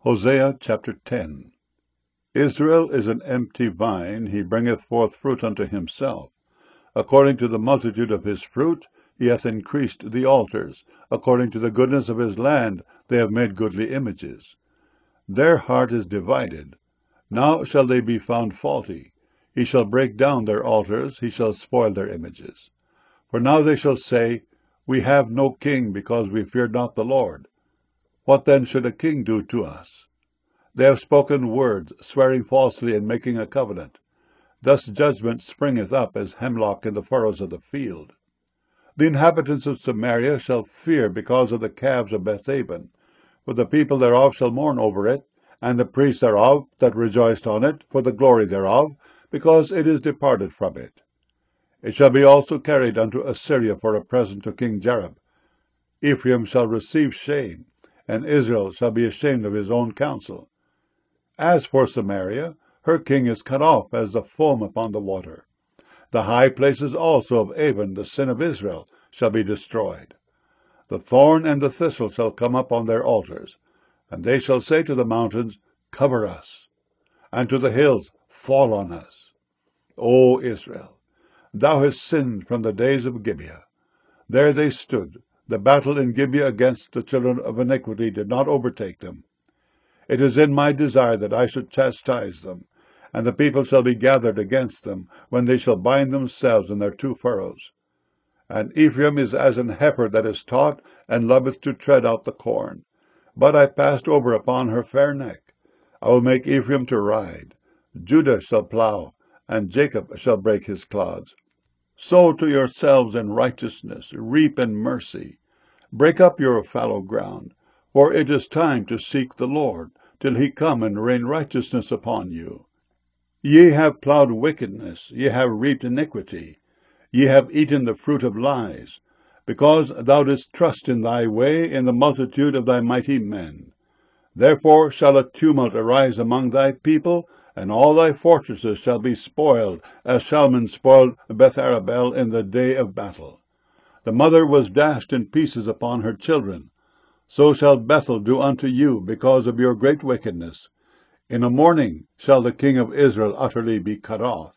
Hosea chapter 10. Israel is an empty vine, he bringeth forth fruit unto himself. According to the multitude of his fruit he hath increased the altars. According to the goodness of his land they have made goodly images. Their heart is divided. Now shall they be found faulty. He shall break down their altars, he shall spoil their images. For now they shall say, We have no king, because we fear not the Lord. What then should a king do to us? They have spoken words, swearing falsely and making a covenant. Thus judgment springeth up as hemlock in the furrows of the field. The inhabitants of Samaria shall fear because of the calves of Bethaven, for the people thereof shall mourn over it, and the priests thereof that rejoiced on it, for the glory thereof, because it is departed from it. It shall be also carried unto Assyria for a present to King Jareb. Ephraim shall receive shame, and Israel shall be ashamed of his own counsel. As for Samaria, her king is cut off as the foam upon the water. The high places also of Avon, the sin of Israel, shall be destroyed. The thorn and the thistle shall come up on their altars, and they shall say to the mountains, Cover us, and to the hills, Fall on us. O Israel, thou hast sinned from the days of Gibeah. There they stood. The battle in Gibeah against the children of iniquity did not overtake them. It is in my desire that I should chastise them, and the people shall be gathered against them, when they shall bind themselves in their two furrows. And Ephraim is as an heifer that is taught, and loveth to tread out the corn. But I passed over upon her fair neck. I will make Ephraim to ride. Judah shall plow, and Jacob shall break his clods. Sow to yourselves in righteousness, reap in mercy. Break up your fallow ground, for it is time to seek the Lord, till he come and rain righteousness upon you. Ye have plowed wickedness, ye have reaped iniquity, ye have eaten the fruit of lies, because thou didst trust in thy way, in the multitude of thy mighty men. Therefore shall a tumult arise among thy people, and all thy fortresses shall be spoiled, as Shalman spoiled Betharabel in the day of battle. The mother was dashed in pieces upon her children. So shall Bethel do unto you, because of your great wickedness. In a morning shall the king of Israel utterly be cut off.